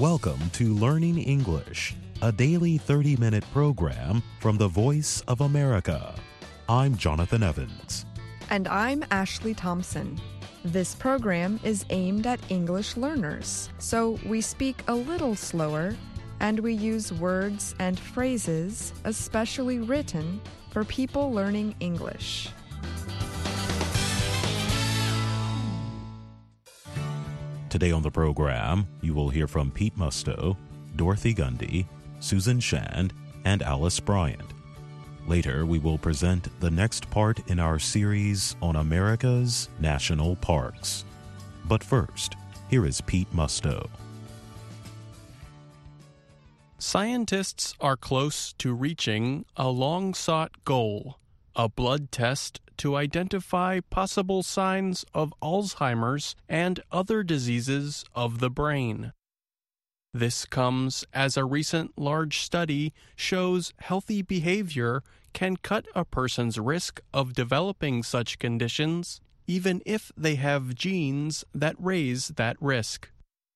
Welcome to Learning English, a daily 30-minute program from the Voice of America. I'm Jonathan Evans. And I'm Ashley Thompson. This program is aimed at English learners, so we speak a little slower and we use words and phrases especially written for people learning English. Today on the program, you will hear from Pete Musto, Dorothy Gundy, Susan Shand, and Alice Bryant. Later, we will present the next part in our series on America's national parks. But first, here is Pete Musto. Scientists are close to reaching a long-sought goal, a blood test to identify possible signs of Alzheimer's and other diseases of the brain. This comes as a recent large study shows healthy behavior can cut a person's risk of developing such conditions, even if they have genes that raise that risk.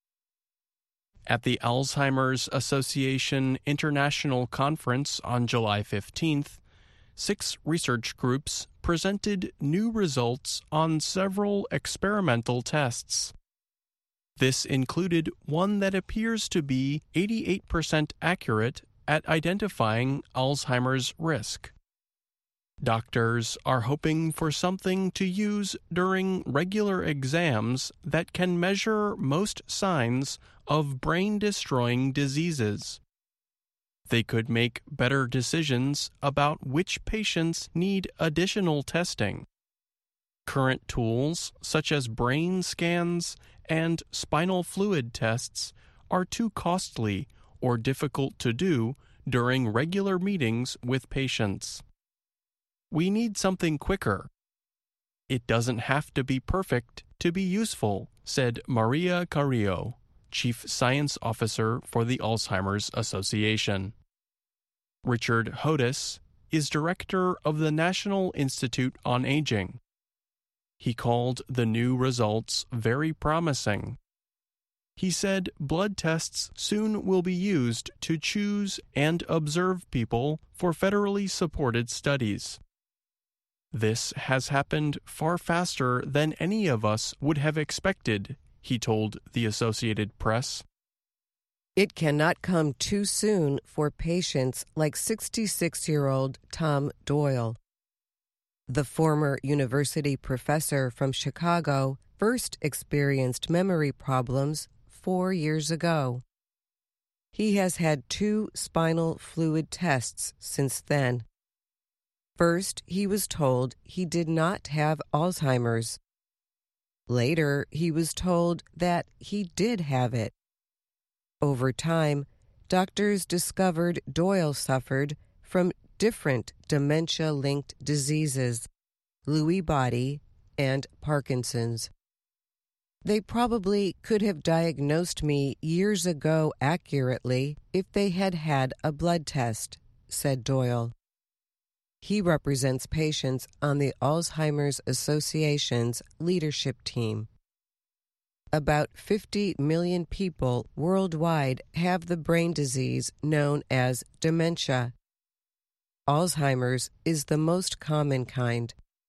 At the Alzheimer's Association International Conference on July 15th, 6 research groups presented new results on several experimental tests. This included one that appears to be 88% accurate at identifying Alzheimer's risk. Doctors are hoping for something to use during regular exams that can measure most signs of brain-destroying diseases. They could make better decisions about which patients need additional testing. Current tools, such as brain scans and spinal fluid tests, are too costly or difficult to do during regular meetings with patients. We need something quicker. It doesn't have to be perfect to be useful, said Maria Carrillo, Chief Science Officer for the Alzheimer's Association. Richard Hodis is Director of the National Institute on Aging. He called the new results very promising. He said blood tests soon will be used to choose and observe people for federally supported studies. This has happened far faster than any of us would have expected, he told the Associated Press. It cannot come too soon for patients like 66-year-old Tom Doyle. The former university professor from Chicago first experienced memory problems 4 years ago. He has had 2 spinal fluid tests since then. First, he was told he did not have Alzheimer's. Later, he was told that he did have it. Over time, doctors discovered Doyle suffered from different dementia-linked diseases, Lewy body and Parkinson's. They probably could have diagnosed me years ago accurately if they had had a blood test, said Doyle. He represents patients on the Alzheimer's Association's leadership team. About 50 million people worldwide have the brain disease known as dementia. Alzheimer's is the most common kind.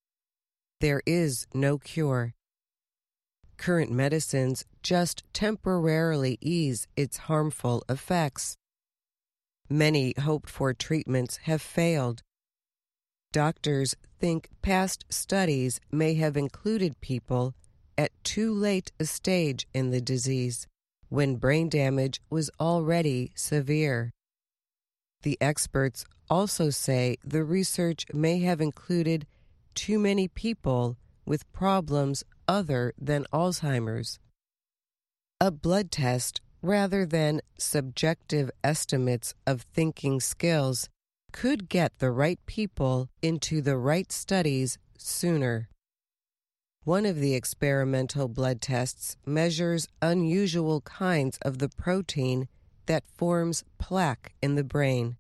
There is no cure. Current medicines just temporarily ease its harmful effects. Many hoped-for treatments have failed. Doctors think past studies may have included people at too late a stage in the disease, when brain damage was already severe. The experts also say the research may have included too many people with problems other than Alzheimer's. A blood test, rather than subjective estimates of thinking skills, could get the right people into the right studies sooner. One of the experimental blood tests measures unusual kinds of the protein that forms plaque in the brain.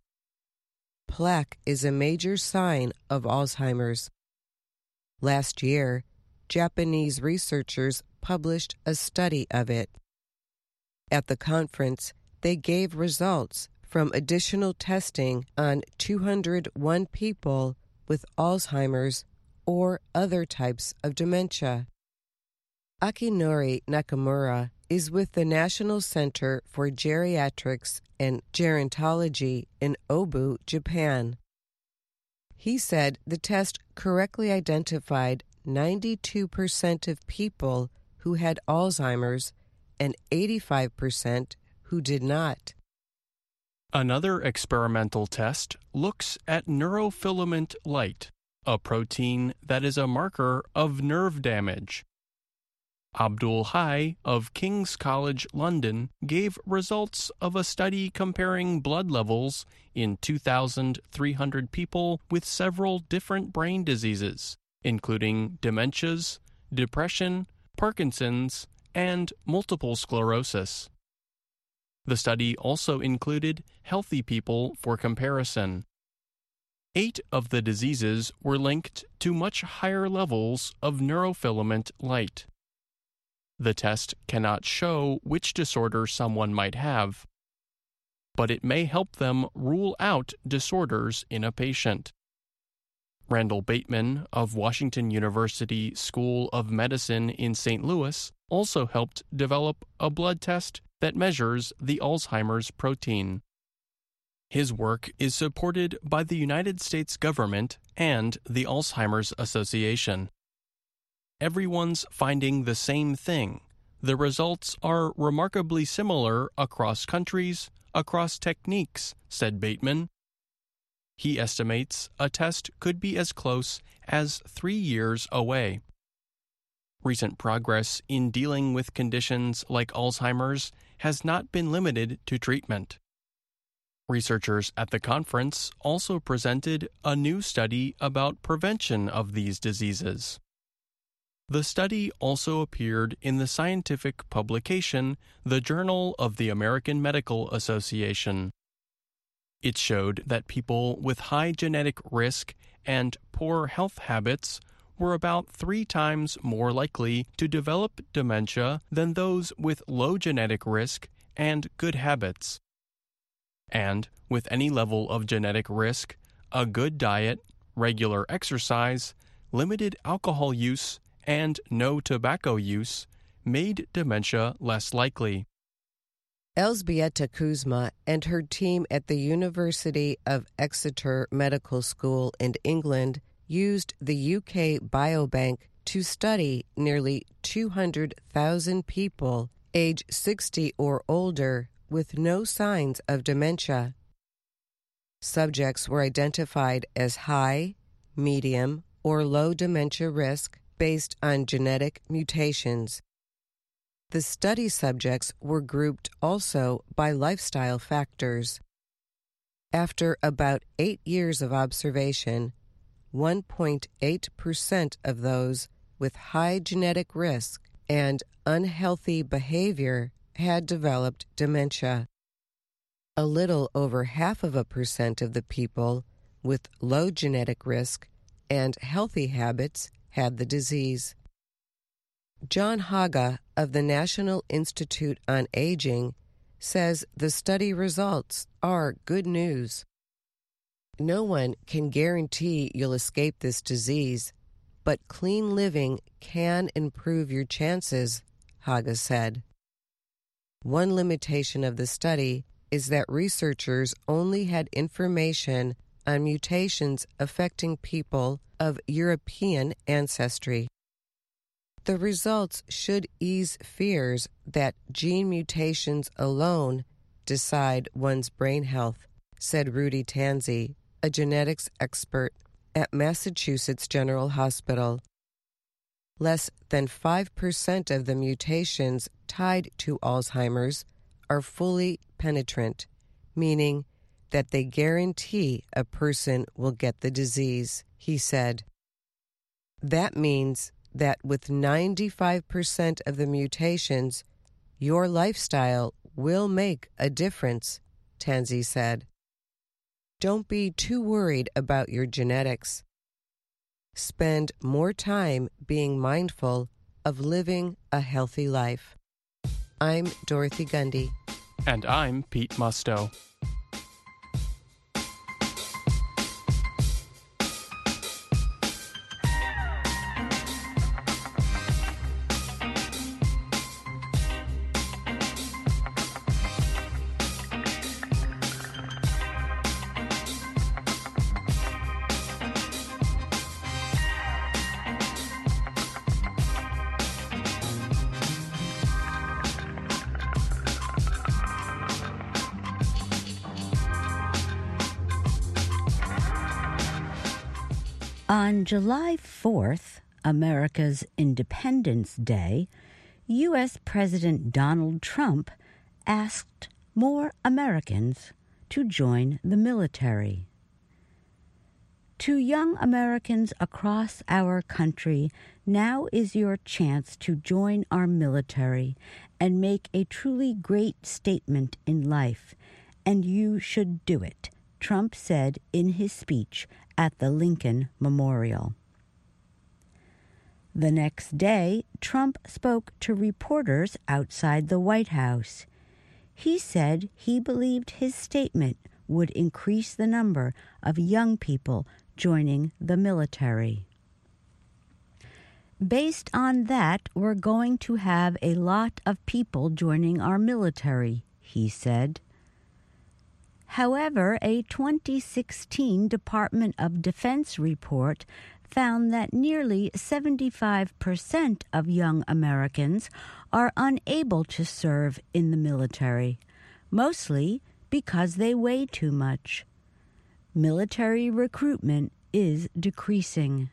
Plaque is a major sign of Alzheimer's. Last year, Japanese researchers published a study of it. At the conference, they gave results from additional testing on 201 people with Alzheimer's or other types of dementia. Akinori Nakamura is with the National Center for Geriatrics and Gerontology in Obu, Japan. He said the test correctly identified 92% of people who had Alzheimer's and 85% who did not. Another experimental test looks at neurofilament light, a protein that is a marker of nerve damage. Abdul Hai of King's College London gave results of a study comparing blood levels in 2,300 people with several different brain diseases, including dementias, depression, Parkinson's, and multiple sclerosis. The study also included healthy people for comparison. 8 of the diseases were linked to much higher levels of neurofilament light. The test cannot show which disorder someone might have, but it may help them rule out disorders in a patient. Randall Bateman of Washington University School of Medicine in St. Louis also helped develop a blood test that measures the Alzheimer's protein. His work is supported by the United States government and the Alzheimer's Association. Everyone's finding the same thing. The results are remarkably similar across countries, across techniques, said Bateman. He estimates a test could be as close as 3 years away. Recent progress in dealing with conditions like Alzheimer's has not been limited to treatment. Researchers at the conference also presented a new study about prevention of these diseases. The study also appeared in the scientific publication, the Journal of the American Medical Association. It showed that people with high genetic risk and poor health habits were about 3 times more likely to develop dementia than those with low genetic risk and good habits. And with any level of genetic risk, a good diet, regular exercise, limited alcohol use, and no tobacco use made dementia less likely. Elżbieta Kuzma and her team at the University of Exeter Medical School in England used the UK Biobank to study nearly 200,000 people age 60 or older with no signs of dementia. Subjects were identified as high, medium, or low dementia risk based on genetic mutations. The study subjects were grouped also by lifestyle factors. After about 8 years of observation, 1.8% of those with high genetic risk and unhealthy behavior had developed dementia. A little over 0.5% of the people with low genetic risk and healthy habits had the disease. John Haga of the National Institute on Aging says the study results are good news. No one can guarantee you'll escape this disease, but clean living can improve your chances, Haga said. One limitation of the study is that researchers only had information on mutations affecting people of European ancestry. The results should ease fears that gene mutations alone decide one's brain health, said Rudy Tanzi, a genetics expert at Massachusetts General Hospital. Less than 5% of the mutations tied to Alzheimer's are fully penetrant, meaning that they guarantee a person will get the disease, he said. That means that with 95% of the mutations, your lifestyle will make a difference, Tanzi said. Don't be too worried about your genetics. Spend more time being mindful of living a healthy life. I'm Dorothy Gundy. And I'm Pete Musto. On July 4th, America's Independence Day, U.S. President Donald Trump asked more Americans to join the military. To young Americans across our country, now is your chance to join our military and make a truly great statement in life, and you should do it, Trump said in his speech at the Lincoln Memorial. The next day, Trump spoke to reporters outside the White House. He said he believed his statement would increase the number of young people joining the military. Based on that, we're going to have a lot of people joining our military, he said. However, a 2016 Department of Defense report found that nearly 75% of young Americans are unable to serve in the military, mostly because they weigh too much. Military recruitment is decreasing.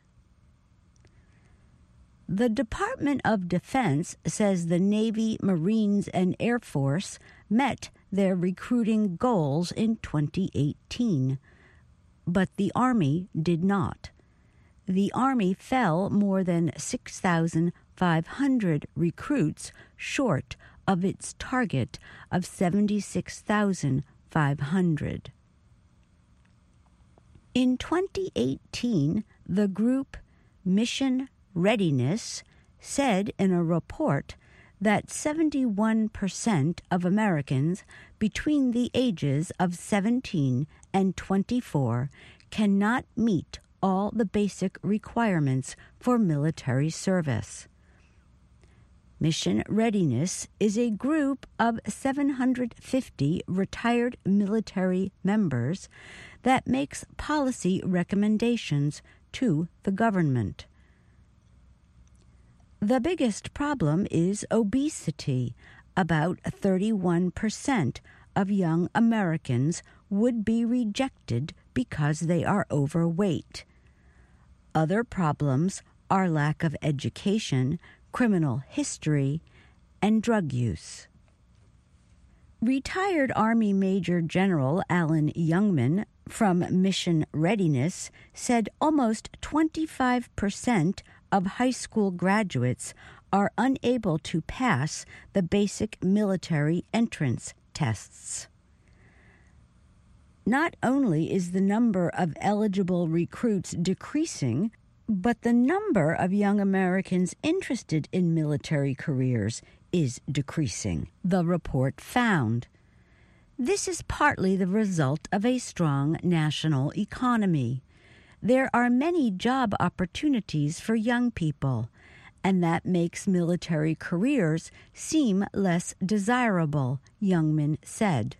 The Department of Defense says the Navy, Marines, and Air Force met their recruiting goals in 2018, but the Army did not. The Army fell more than 6,500 recruits short of its target of 76,500. In 2018, the group Mission Readiness said in a report that 71% of Americans between the ages of 17 and 24 cannot meet all the basic requirements for military service. Mission Readiness is a group of 750 retired military members that makes policy recommendations to the government. The biggest problem is obesity. About 31% of young Americans would be rejected because they are overweight. Other problems are lack of education, criminal history, and drug use. Retired Army Major General Alan Youngman from Mission Readiness said almost 25% of high school graduates are unable to pass the basic military entrance tests. Not only is the number of eligible recruits decreasing, but the number of young Americans interested in military careers is decreasing, the report found. This is partly the result of a strong national economy. There are many job opportunities for young people, and that makes military careers seem less desirable, Youngman said.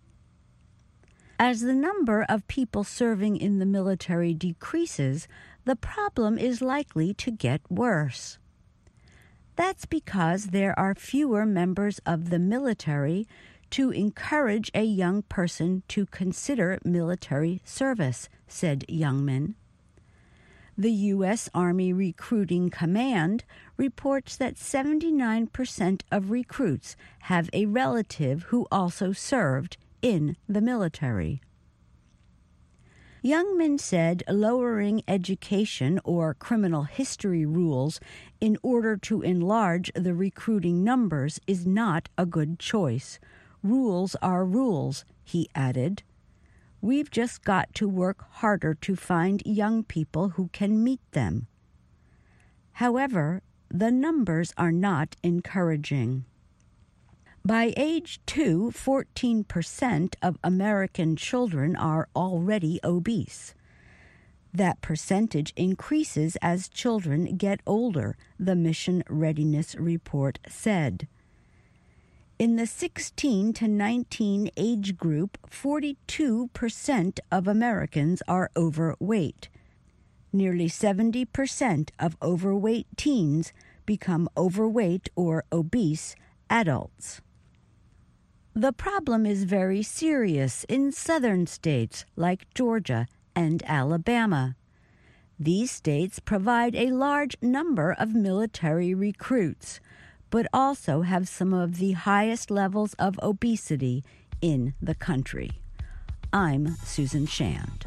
As the number of people serving in the military decreases, the problem is likely to get worse. That's because there are fewer members of the military to encourage a young person to consider military service, said Youngman. The U.S. Army Recruiting Command reports that 79% of recruits have a relative who also served in the military. Youngman said lowering education or criminal history rules in order to enlarge the recruiting numbers is not a good choice. Rules are rules, he added. We've just got to work harder to find young people who can meet them. However, the numbers are not encouraging. By age 2, 14% of American children are already obese. That percentage increases as children get older, the Mission Readiness Report said. In the 16 to 19 age group, 42% of Americans are overweight. Nearly 70% of overweight teens become overweight or obese adults. The problem is very serious in southern states like Georgia and Alabama. These states provide a large number of military recruits, but also have some of the highest levels of obesity in the country. I'm Susan Shand.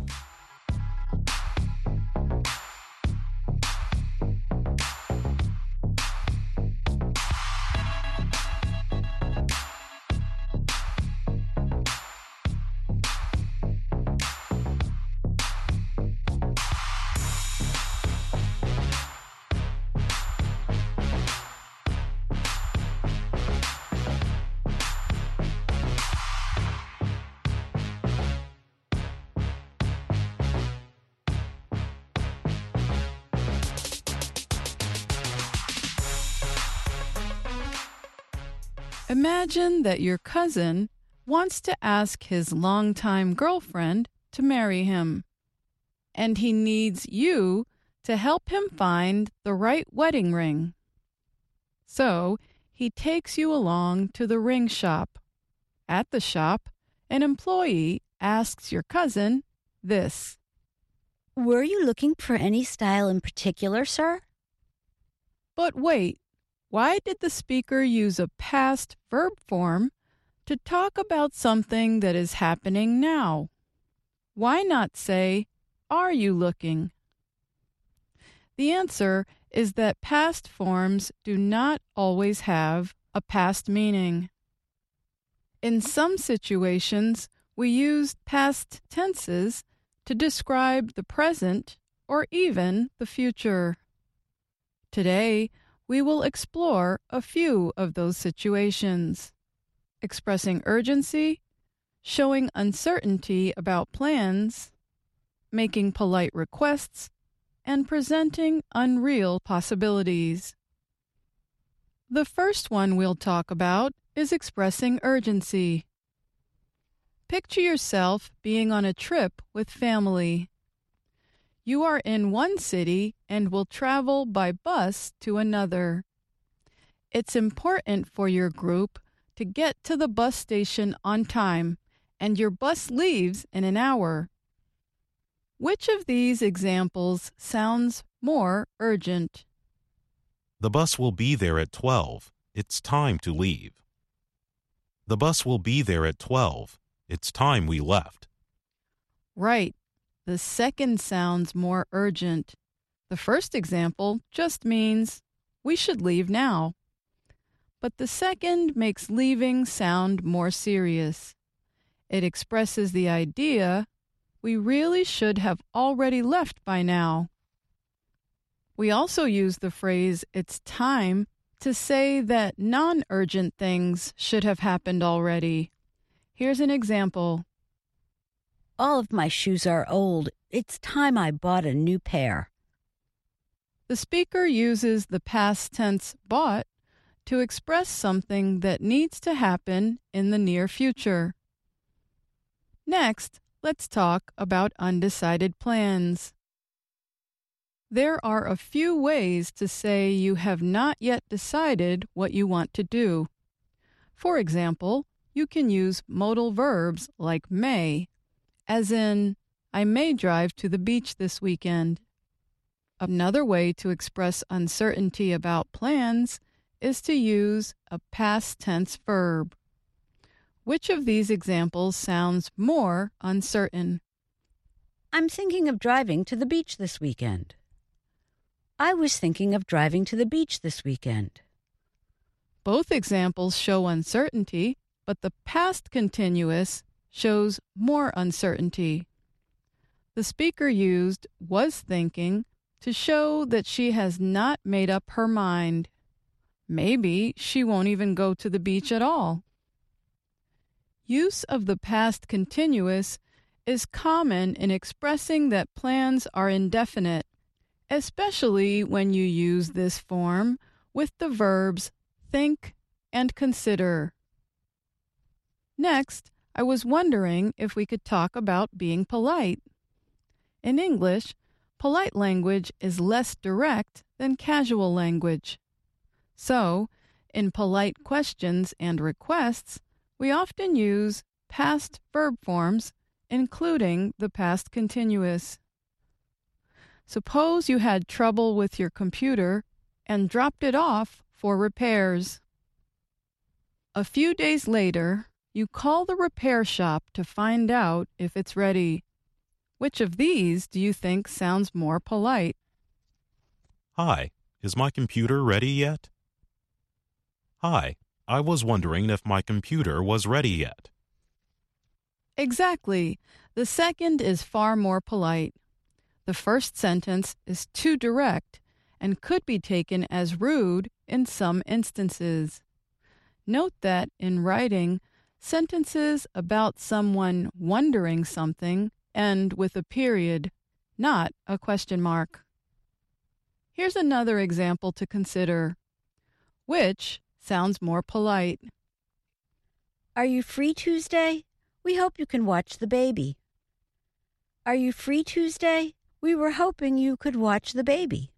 Imagine that your cousin wants to ask his longtime girlfriend to marry him, and he needs you to help him find the right wedding ring. So he takes you along to the ring shop. At the shop, an employee asks your cousin this: Were you looking for any style in particular, sir? But wait. Why did the speaker use a past verb form to talk about something that is happening now? Why not say, "Are you looking?" The answer is that past forms do not always have a past meaning. In some situations, we use past tenses to describe the present or even the future. Today, we will explore a few of those situations: expressing urgency, showing uncertainty about plans, making polite requests, and presenting unreal possibilities. The first one we'll talk about is expressing urgency. Picture yourself being on a trip with family. You are in one city and will travel by bus to another. It's important for your group to get to the bus station on time, and your bus leaves in an hour. Which of these examples sounds more urgent? The bus will be there at 12. It's time to leave. The bus will be there at 12. It's time we left. Right. The second sounds more urgent. The first example just means we should leave now. But the second makes leaving sound more serious. It expresses the idea we really should have already left by now. We also use the phrase "it's time" to say that non-urgent things should have happened already. Here's an example. All of my shoes are old. It's time I bought a new pair. The speaker uses the past tense bought to express something that needs to happen in the near future. Next, let's talk about undecided plans. There are a few ways to say you have not yet decided what you want to do. For example, you can use modal verbs like may, as in, I may drive to the beach this weekend. Another way to express uncertainty about plans is to use a past tense verb. Which of these examples sounds more uncertain? I'm thinking of driving to the beach this weekend. I was thinking of driving to the beach this weekend. Both examples show uncertainty, but the past continuous shows more uncertainty. The speaker used was thinking to show that she has not made up her mind. Maybe she won't even go to the beach at all. Use of the past continuous is common in expressing that plans are indefinite, especially when you use this form with the verbs think and consider. Next, I was wondering if we could talk about being polite. In English, polite language is less direct than casual language. So, in polite questions and requests, we often use past verb forms, including the past continuous. Suppose you had trouble with your computer and dropped it off for repairs. A few days later, you call the repair shop to find out if it's ready. Which of these do you think sounds more polite? Hi, is my computer ready yet? Hi, I was wondering if my computer was ready yet. Exactly. The second is far more polite. The first sentence is too direct and could be taken as rude in some instances. Note that in writing, sentences about someone wondering something end with a period, not a question mark. Here's another example to consider. Which sounds more polite? Are you free Tuesday? We hope you can watch the baby. Are you free Tuesday? We were hoping you could watch the baby.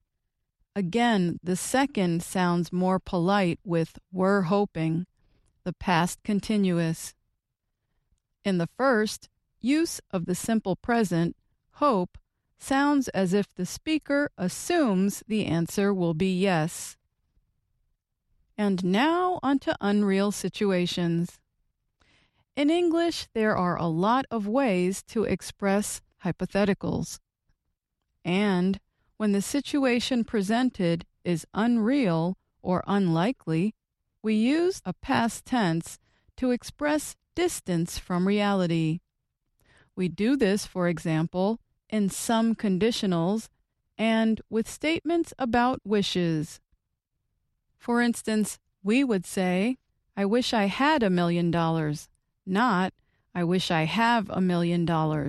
Again, the second sounds more polite with were hoping, the past continuous. In the first, use of the simple present, hope, sounds as if the speaker assumes the answer will be yes. And now onto unreal situations. In English, there are a lot of ways to express hypotheticals. And when the situation presented is unreal or unlikely, we use a past tense to express distance from reality. We do this, for example, in some conditionals and with statements about wishes. For instance, we would say, I wish I had $1 million, not, I wish I have $1 million.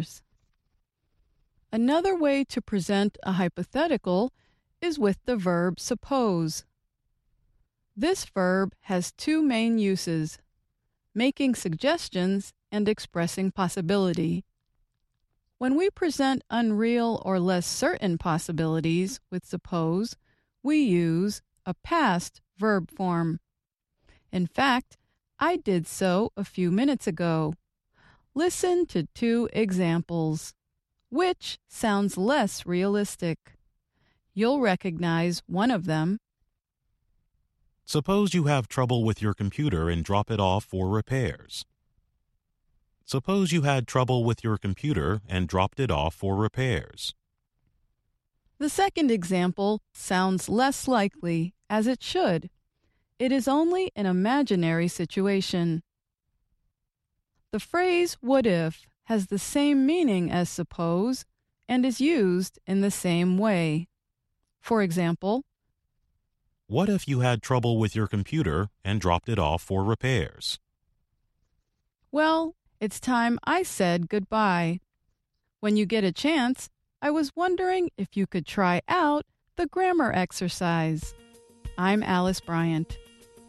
Another way to present a hypothetical is with the verb suppose. This verb has two main uses, making suggestions and expressing possibility. When we present unreal or less certain possibilities with suppose, we use a past verb form. In fact, I did so a few minutes ago. Listen to two examples. Which sounds less realistic? You'll recognize one of them. Suppose you have trouble with your computer and drop it off for repairs. Suppose you had trouble with your computer and dropped it off for repairs. The second example sounds less likely, as it should. It is only an imaginary situation. The phrase what if has the same meaning as suppose and is used in the same way. For example, what if you had trouble with your computer and dropped it off for repairs? Well, it's time I said goodbye. When you get a chance, I was wondering if you could try out the grammar exercise. I'm Alice Bryant.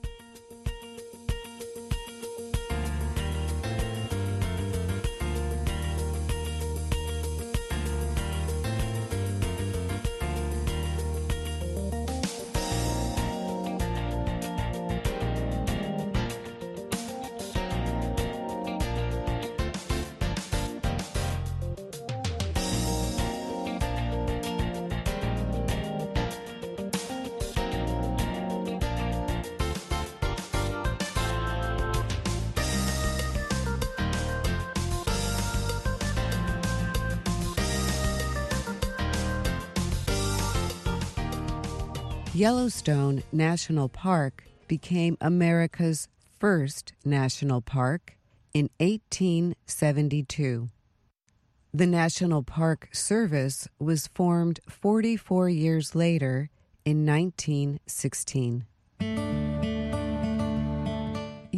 Yellowstone National Park became America's first national park in 1872. The National Park Service was formed 44 years later in 1916.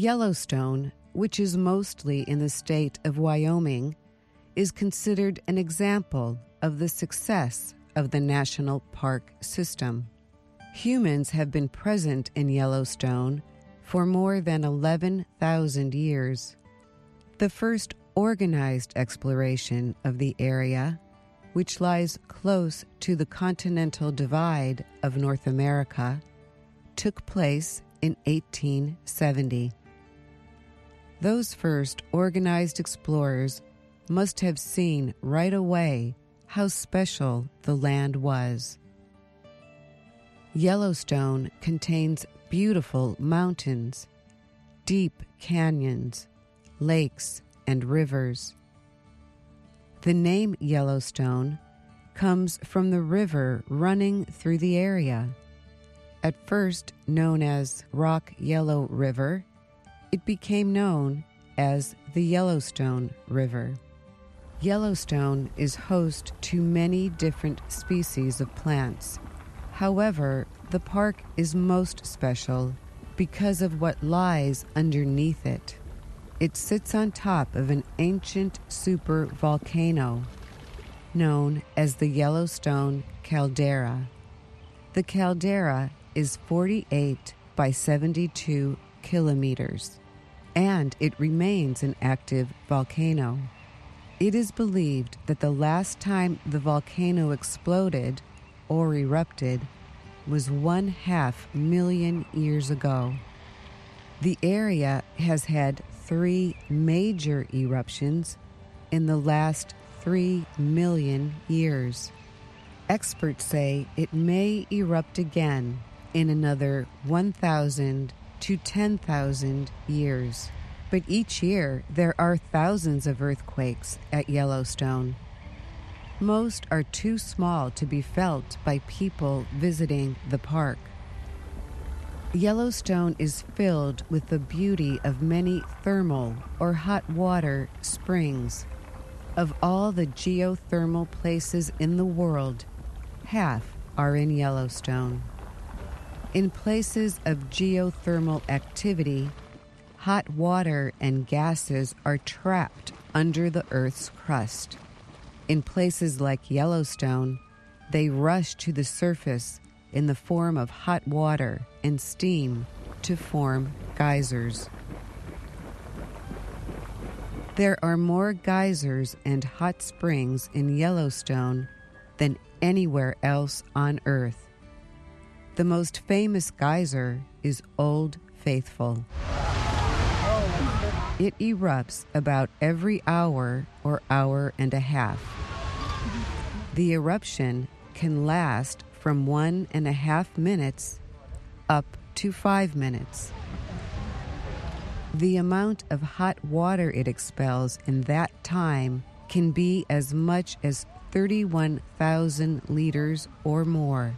Yellowstone, which is mostly in the state of Wyoming, is considered an example of the success of the national park system. Humans have been present in Yellowstone for more than 11,000 years. The first organized exploration of the area, which lies close to the continental divide of North America, took place in 1870. Those first organized explorers must have seen right away how special the land was. Yellowstone contains beautiful mountains, deep canyons, lakes, and rivers. The name Yellowstone comes from the river running through the area. At first known as Rock Yellow River, it became known as the Yellowstone River. Yellowstone is host to many different species of plants. However, the park is most special because of what lies underneath it. It sits on top of an ancient supervolcano known as the Yellowstone Caldera. The caldera is 48 by 72 kilometers, and it remains an active volcano. It is believed that the last time the volcano exploded or erupted was 500,000 years ago. The area has had 3 major eruptions in the last 3 million years. Experts say it may erupt again in another 1,000 to 10,000 years. But each year there are thousands of earthquakes at Yellowstone. Most are too small to be felt by people visiting the park. Yellowstone is filled with the beauty of many thermal or hot water springs. Of all the geothermal places in the world, half are in Yellowstone. In places of geothermal activity, hot water and gases are trapped under the Earth's crust. In places like Yellowstone, they rush to the surface in the form of hot water and steam to form geysers. There are more geysers and hot springs in Yellowstone than anywhere else on Earth. The most famous geyser is Old Faithful. It erupts about every hour or hour and a half. The eruption can last from 1.5 minutes up to 5 minutes. The amount of hot water it expels in that time can be as much as 31,000 liters or more.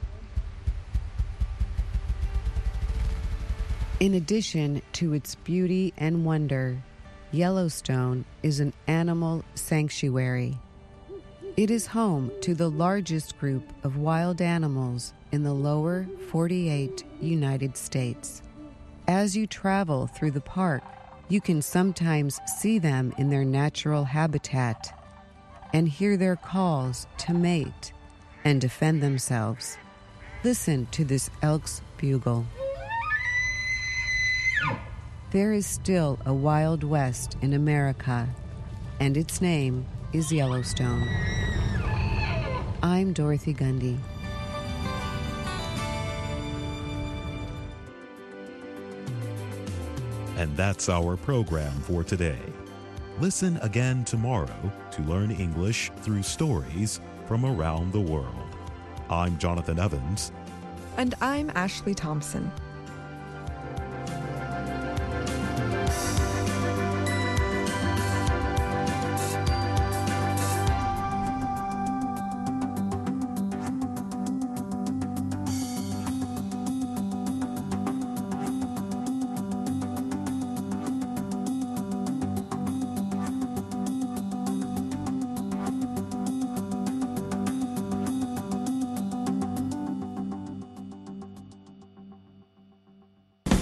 In addition to its beauty and wonder, Yellowstone is an animal sanctuary. It is home to the largest group of wild animals in the lower 48 United States. As you travel through the park, you can sometimes see them in their natural habitat and hear their calls to mate and defend themselves. Listen to this elk's bugle. There is still a Wild West in America, and its name is Yellowstone. I'm Dorothy Gundy. And that's our program for today. Listen again tomorrow to learn English through stories from around the world. I'm Jonathan Evans. And I'm Ashley Thompson.